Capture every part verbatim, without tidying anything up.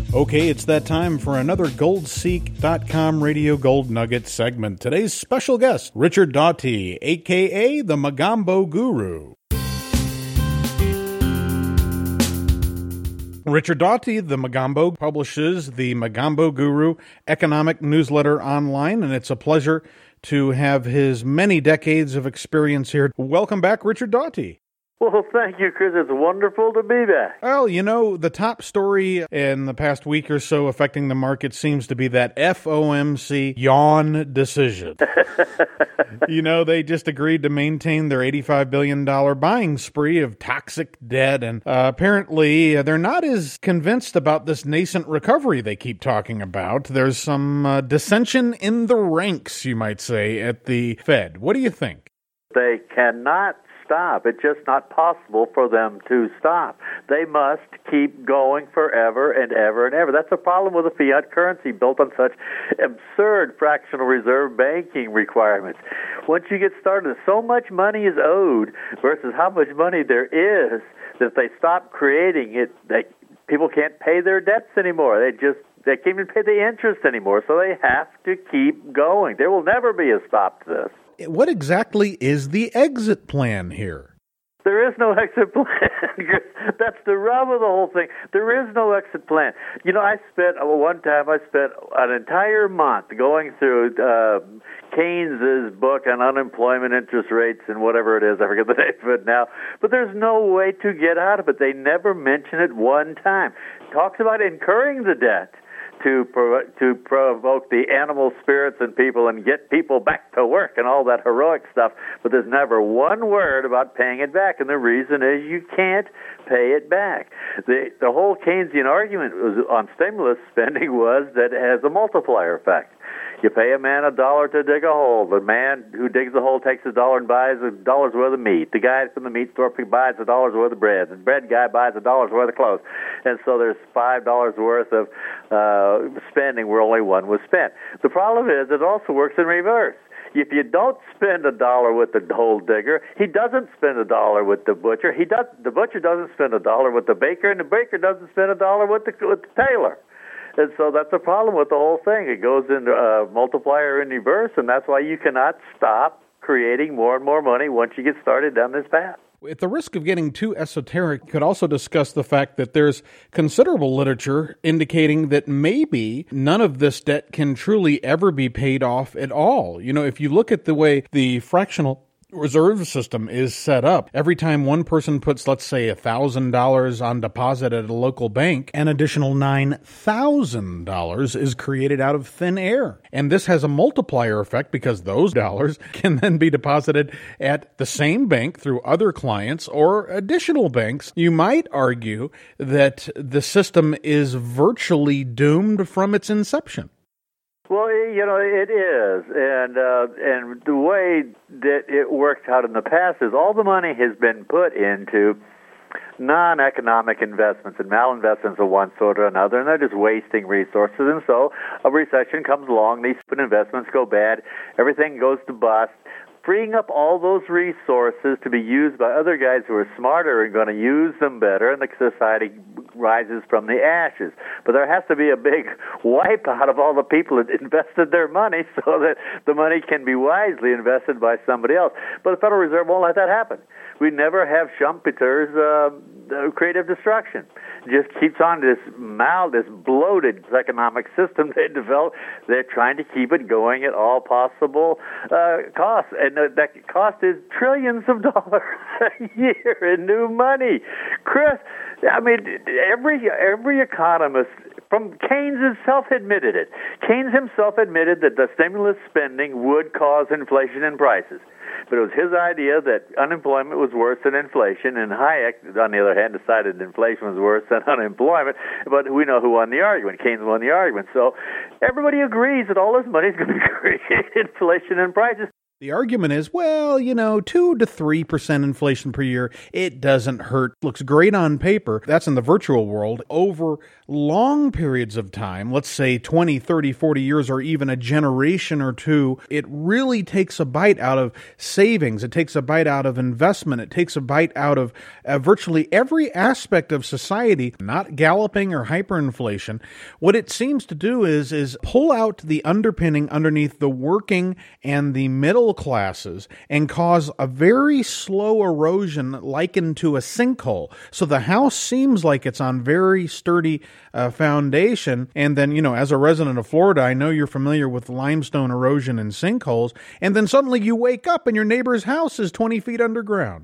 Okay, it's that time for another gold seek dot com Radio Gold Nugget segment. Today's special guest, Richard Daughtry, a k a the Mogambo Guru. Richard Daughtry, the Mogambo, publishes the Mogambo Guru economic newsletter online, and it's a pleasure to have his many decades of experience here. Welcome back, Richard Daughtry. Well, thank you, Chris. It's wonderful to be back. Well, you know, the top story in the past week or so affecting the market seems to be that F O M C yawn decision. You know, they just agreed to maintain their eighty-five billion dollars buying spree of toxic debt, and uh, apparently they're not as convinced about this nascent recovery they keep talking about. There's some uh, dissension in the ranks, you might say, at the Fed. What do you think? They cannot stop. It's just not possible for them to stop. They must keep going forever and ever and ever. That's the problem with a fiat currency built on such absurd fractional reserve banking requirements. Once you get started, so much money is owed versus how much money there is that if they stop creating it, they, people can't pay their debts anymore. They just They can't even pay the interest anymore, so they have to keep going. There will never be a stop to this. What exactly is the exit plan here? There is no exit plan. That's the rub of the whole thing. There is no exit plan. You know, I spent, one time I spent an entire month going through uh, Keynes's book on unemployment, interest rates, and whatever it is. I forget the name of it now. But there's no way to get out of it. They never mention it one time. Talks about incurring the debt to provo- to provoke the animal spirits in people and get people back to work and all that heroic stuff, but there's never one word about paying it back, and the reason is you can't pay it back. The the whole Keynesian argument was, on stimulus spending was that it has a multiplier effect. You pay a man a dollar to dig a hole. The man who digs the hole takes a dollar and buys a dollar's worth of meat. The guy from the meat store buys a dollar's worth of bread. The bread guy buys a dollar's worth of clothes. And so there's five dollars worth of uh, spending where only one was spent. The problem is it also works in reverse. If you don't spend a dollar with the hole digger, he doesn't spend a dollar with the butcher. He does. The butcher doesn't spend a dollar with the baker, and the baker doesn't spend a dollar with the, with the tailor. And so that's the problem with the whole thing. It goes into a multiplier in reverse, and that's why you cannot stop creating more and more money once you get started down this path. At the risk of getting too esoteric, you could also discuss the fact that there's considerable literature indicating that maybe none of this debt can truly ever be paid off at all. You know, if you look at the way the fractional reserve system is set up, every time one person puts, let's say, one thousand dollars on deposit at a local bank, an additional nine thousand dollars is created out of thin air. And this has a multiplier effect because those dollars can then be deposited at the same bank through other clients or additional banks. You might argue that the system is virtually doomed from its inception. Well, you know, it is, and uh, and the way that it worked out in the past is all the money has been put into non-economic investments and malinvestments of one sort or another, and they're just wasting resources. And so a recession comes along, these investments go bad, everything goes to bust, freeing up all those resources to be used by other guys who are smarter and going to use them better, and the society rises from the ashes. But there has to be a big wipe out of all the people that invested their money so that the money can be wisely invested by somebody else. But the Federal Reserve won't let that happen. We never have Schumpeter's uh, creative destruction. It just keeps on this mal, this bloated economic system they developed. They're trying to keep it going at all possible uh, costs. And uh, that cost is trillions of dollars a year in new money. Chris, I mean, every every economist, from Keynes himself admitted it. Keynes himself admitted that the stimulus spending would cause inflation in prices. But it was his idea that unemployment was worse than inflation, and Hayek, on the other hand, decided inflation was worse than unemployment. But we know who won the argument. Keynes won the argument. So everybody agrees that all this money is going to create inflation in prices. The argument is, well, you know, two to three percent inflation per year, it doesn't hurt. Looks great on paper. That's in the virtual world. Over long periods of time, let's say twenty, thirty, forty years, or even a generation or two, it really takes a bite out of savings. It takes a bite out of investment. It takes a bite out of uh, virtually every aspect of society, not galloping or hyperinflation. What it seems to do is, is pull out the underpinning underneath the working and the middle classes and cause a very slow erosion likened to a sinkhole. So the house seems like it's on very sturdy uh, foundation. And then, you know, as a resident of Florida, I know you're familiar with limestone erosion and sinkholes. And then suddenly you wake up and your neighbor's house is twenty feet underground.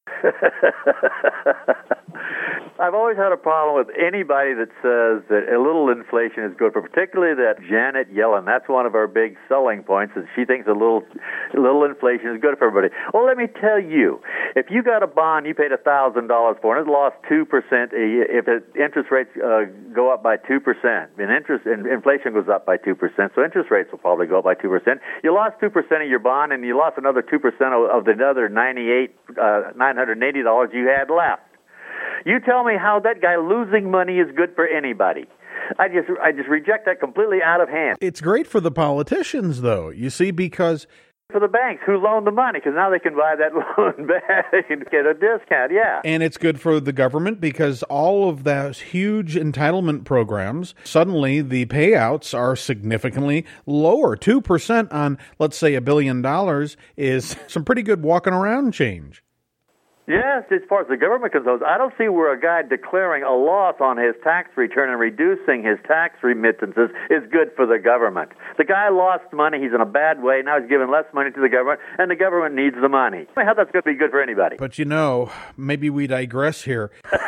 I've always had a problem with anybody that says that a little inflation is good for, particularly that Janet Yellen. That's one of our big selling points, is she thinks a little a little inflation is good for everybody. Well, let me tell you, if you got a bond you paid one thousand dollars for and it lost two percent, if it, interest rates uh, go up by two percent, and interest and inflation goes up by two percent, so interest rates will probably go up by two percent. You lost two percent of your bond, and you lost another two percent of, of the other ninety-eight, uh, nine hundred eighty dollars you had left. You tell me how that guy losing money is good for anybody. I just I just reject that completely out of hand. It's great for the politicians, though, you see, because... For the banks who loan the money, because now they can buy that loan back. They can get a discount, yeah. And it's good for the government because all of those huge entitlement programs, suddenly the payouts are significantly lower. two percent on, let's say, a billion dollars is some pretty good walking around change. Yes, as far as the government goes, I don't see where a guy declaring a loss on his tax return and reducing his tax remittances is good for the government. The guy lost money, he's in a bad way, now he's giving less money to the government, and the government needs the money. I mean, how that's going to be good for anybody? But you know, maybe we digress here.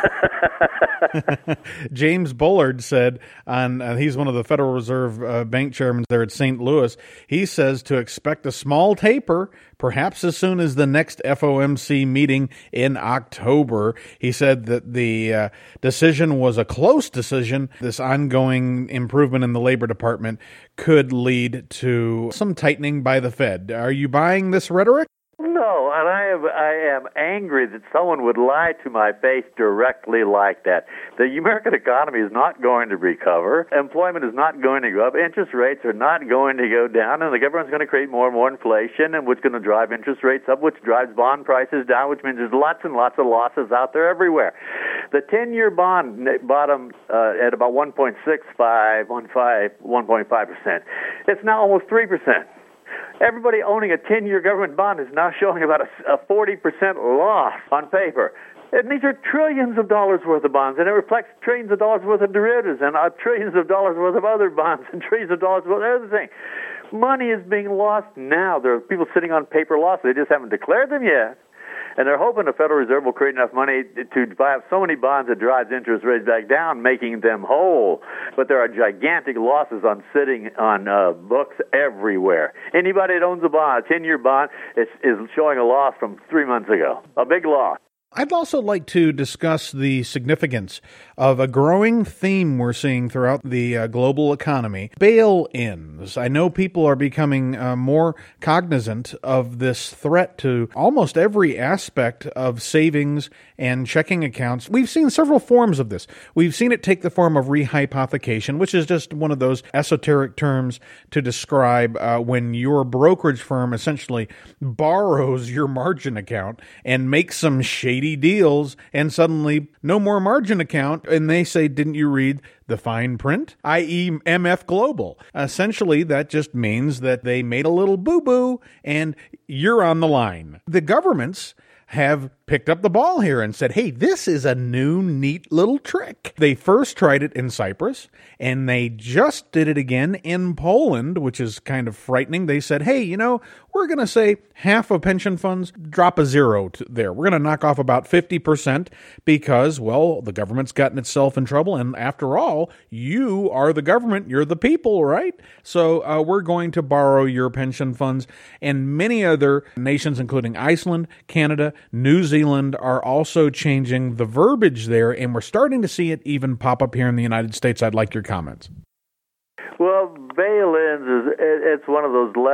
James Bullard said, on uh, he's one of the Federal Reserve uh, Bank chairmen there at Saint Louis, he says to expect a small taper, perhaps as soon as the next F O M C meeting in October. He said that the uh, decision was a close decision. This ongoing improvement in the Labor Department could lead to some tightening by the Fed. Are you buying this rhetoric? No, and I am I am angry that someone would lie to my face directly like that. The American economy is not going to recover. Employment is not going to go up. Interest rates are not going to go down, and the government's going to create more and more inflation, and which is going to drive interest rates up, which drives bond prices down, which means there's lots and lots of losses out there everywhere. The ten-year bond bottomed uh, at about one point six five, one point five percent. It's now almost three percent. Everybody owning a ten-year government bond is now showing about a, a forty percent loss on paper. And these are trillions of dollars worth of bonds, and it reflects trillions of dollars worth of derivatives and uh, trillions of dollars worth of other bonds and trillions of dollars worth of other things. Money is being lost now. There are people sitting on paper losses. They just haven't declared them yet. And they're hoping the Federal Reserve will create enough money to buy up so many bonds that drives interest rates back down, making them whole. But there are gigantic losses on sitting on uh, books everywhere. Anybody that owns a bond, a ten-year bond, is, is showing a loss from three months ago, a big loss. I'd also like to discuss the significance of a growing theme we're seeing throughout the uh, global economy, bail-ins. I know people are becoming uh, more cognizant of this threat to almost every aspect of savings and checking accounts. We've seen several forms of this. We've seen it take the form of rehypothecation, which is just one of those esoteric terms to describe uh, when your brokerage firm essentially borrows your margin account and makes some shady deals, and suddenly no more margin account, and they say, didn't you read the fine print, that is. M F Global? Essentially, that just means that they made a little boo-boo, and you're on the line. The governments have picked up the ball here and said, hey, this is a new, neat little trick. They first tried it in Cyprus, and they just did it again in Poland, which is kind of frightening. They said, hey, you know, we're going to say half of pension funds, drop a zero to there. We're going to knock off about fifty percent because, well, the government's gotten itself in trouble. And after all, you are the government. You're the people, right? So uh, we're going to borrow your pension funds. And many other nations, including Iceland, Canada, New Zealand, are also changing the verbiage there. And we're starting to see it even pop up here in the United States. I'd like your comments. Well, bail-ins, is it's one of those last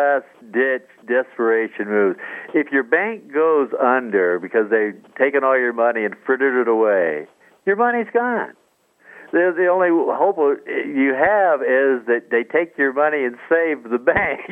ditch desperation moves. If your bank goes under because they've taken all your money and frittered it away, your money's gone. The, the only hope you have is that they take your money and save the bank.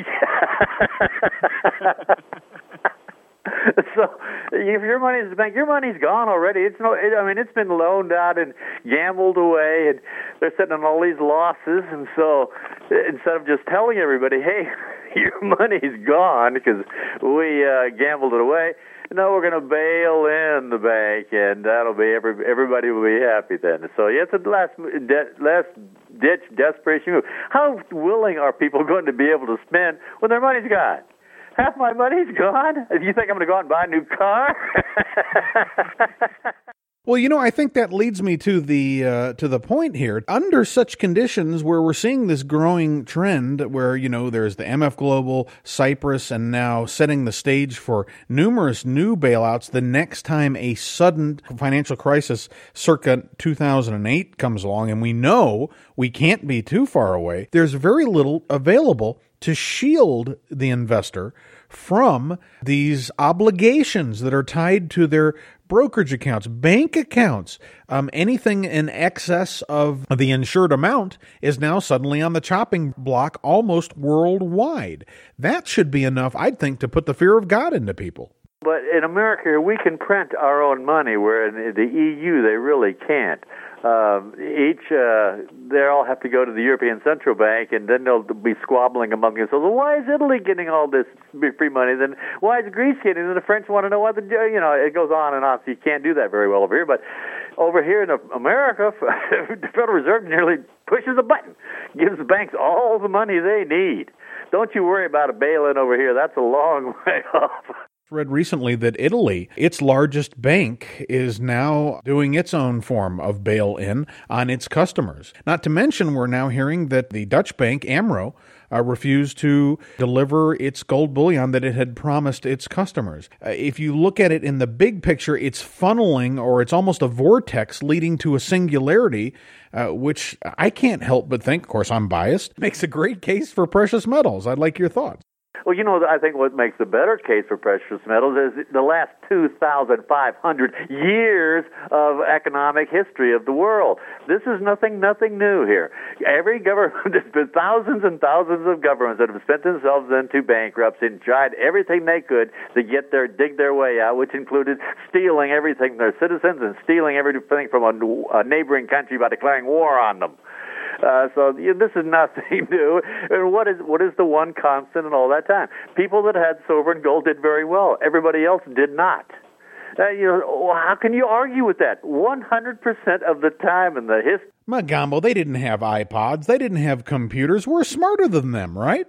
So if your money's in the bank, your money's gone already. It's no, it, I mean, it's been loaned out and gambled away, and they're sitting on all these losses. And so instead of just telling everybody, hey, your money's gone because we uh, gambled it away, no, we're going to bail in the bank, and that'll be every, everybody will be happy then. So yeah, it's a last de- last ditch desperation move. How willing are people going to be able to spend when their money's gone? Half my money's gone? You think I'm going to go out and buy a new car? Well, you know, I think that leads me to the uh, to the point here. Under such conditions where we're seeing this growing trend where, you know, there's the M F Global, Cyprus, and now setting the stage for numerous new bailouts the next time a sudden financial crisis circa two thousand eight comes along, and we know we can't be too far away, there's very little available to shield the investor from these obligations that are tied to their brokerage accounts, bank accounts. Um, anything in excess of the insured amount is now suddenly on the chopping block almost worldwide. That should be enough, I'd think, to put the fear of God into people. But in America, we can print our own money, where in the E U they really can't. Um, each, uh, they all have to go to the European Central Bank, and then they'll be squabbling among themselves. Well, why is Italy getting all this free money? Then why is Greece getting it? And the French want to know what the, you know, it goes on and on. So you can't do that very well over here. But over here in America, the Federal Reserve nearly pushes a button, gives the banks all the money they need. Don't you worry about a bail-in over here. That's a long way off. Read recently that Italy, its largest bank, is now doing its own form of bail-in on its customers. Not to mention, we're now hearing that the Dutch bank, AMRO, uh, refused to deliver its gold bullion that it had promised its customers. Uh, if you look at it in the big picture, it's funneling, or it's almost a vortex leading to a singularity, uh, which I can't help but think, of course I'm biased, makes a great case for precious metals. I'd like your thoughts. Well, you know, I think what makes a better case for precious metals is the last two thousand five hundred years of economic history of the world. This is nothing, nothing new here. Every government, there's been thousands and thousands of governments that have spent themselves into bankruptcy and tried everything they could to get their, dig their way out, which included stealing everything from their citizens and stealing everything from a, a neighboring country by declaring war on them. Uh, so you know, this is nothing new. And what is what is the one constant in all that time? People that had silver and gold did very well. Everybody else did not. Uh, you know, how can you argue with that? one hundred percent of the time in the history. Magambo, they didn't have iPods. They didn't have computers. We're smarter than them, right?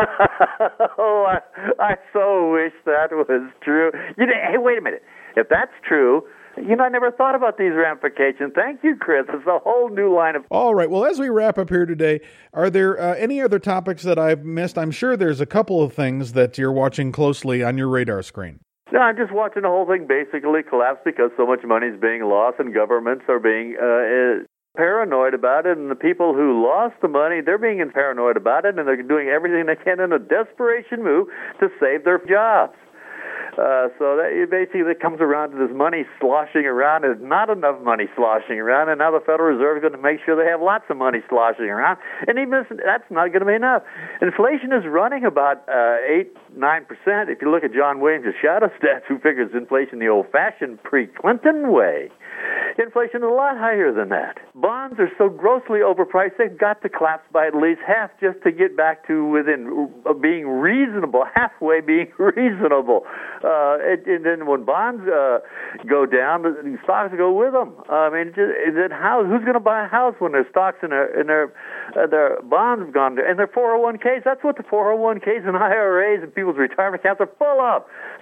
Oh, I, I so wish that was true. You know, hey, wait a minute. If that's true, you know, I never thought about these ramifications. Thank you, Chris. It's a whole new line of... All right. Well, as we wrap up here today, are there uh, any other topics that I've missed? I'm sure there's a couple of things that you're watching closely on your radar screen. No, I'm just watching the whole thing basically collapse because so much money is being lost and governments are being uh, paranoid about it. And the people who lost the money, they're being paranoid about it, and they're doing everything they can in a desperation move to save their jobs. Uh, so that it basically comes around to this money sloshing around. There's not enough money sloshing around, and now the Federal Reserve is going to make sure they have lots of money sloshing around. And even if that's not going to be enough. Inflation is running about uh, eight, nine percent. If you look at John Williams' shadow stats, who figures inflation the old-fashioned pre-Clinton way, inflation is a lot higher than that. Bonds are so grossly overpriced, they've got to collapse by at least half just to get back to within uh, being reasonable, halfway being reasonable. Uh, and, and then when bonds uh, go down, the stocks go with them. I mean, just, then how, who's going to buy a house when their stocks and their and their uh, their bonds have gone down? And their four oh one k's, that's what the four oh one k's and I R As and people's retirement accounts are full of.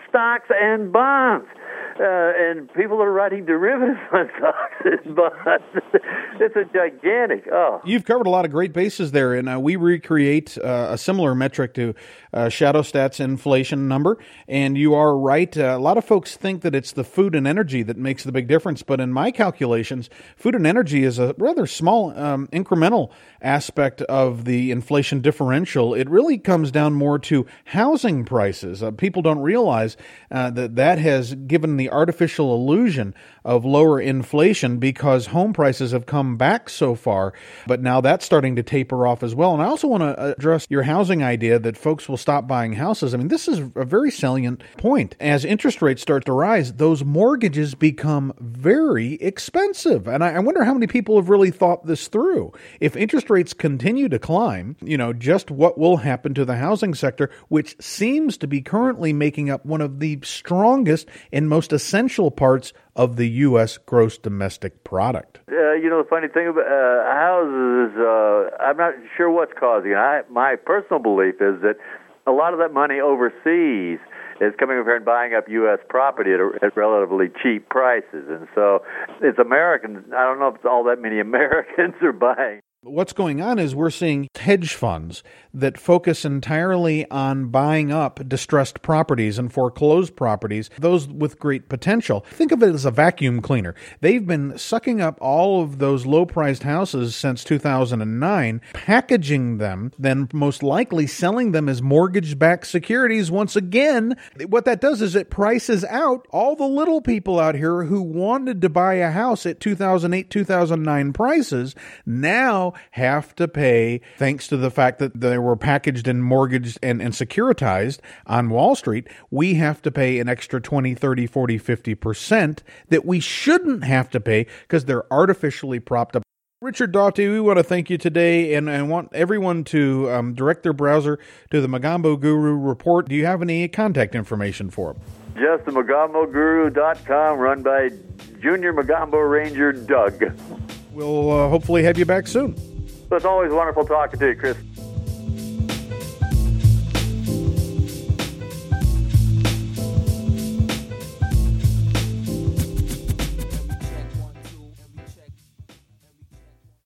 stocks and bonds. Uh, and people are writing derivatives on stocks and bonds. It's a gigantic, oh. You've covered a lot of great bases there, and uh, we recreate uh, a similar metric to uh, ShadowStats inflation number, and you are right. Uh, a lot of folks think that it's the food and energy that makes the big difference, but in my calculations, food and energy is a rather small um, incremental aspect of the inflation differential. It really comes down more to housing prices. Uh, people don't realize uh, that that has given the artificial illusion of lower inflation because home prices have come back so far, but now that's starting to taper off as well. And I also want to address your housing idea that folks will stop buying houses. I mean, this is a very salient point. As interest rates start to rise, those mortgages become very expensive. And I, I wonder how many people have really thought this through. If interest rates continue to climb, you know, just what will happen to the housing sector, which seems to be currently making up one of the strongest and most essential parts of the U S gross domestic product. Uh, you know, the funny thing about uh, houses, uh, I'm not sure what's causing it. I, my personal belief is that a lot of that money overseas is coming over here and buying up U S property at, a, at relatively cheap prices. And so it's Americans. I don't know if it's all that many Americans are buying. What's going on is we're seeing hedge funds that focus entirely on buying up distressed properties and foreclosed properties, those with great potential. Think of it as a vacuum cleaner. They've been sucking up all of those low-priced houses since two thousand nine, packaging them, then most likely selling them as mortgage-backed securities once again. What that does is it prices out all the little people out here who wanted to buy a house at two thousand eight, two thousand nine prices, now have to pay, thanks to the fact that they were packaged and mortgaged and, and securitized on Wall Street, we have to pay an extra twenty, thirty, forty, fifty percent that we shouldn't have to pay because they're artificially propped up. Richard Daugherty, we want to thank you today, and I want everyone to um, direct their browser to the Mogambo Guru report. Do you have any contact information for them? Just the Mogambo Guru dot com, run by Junior Mogambo Ranger Doug. We'll uh, hopefully have you back soon. It's always wonderful talking to you, Chris.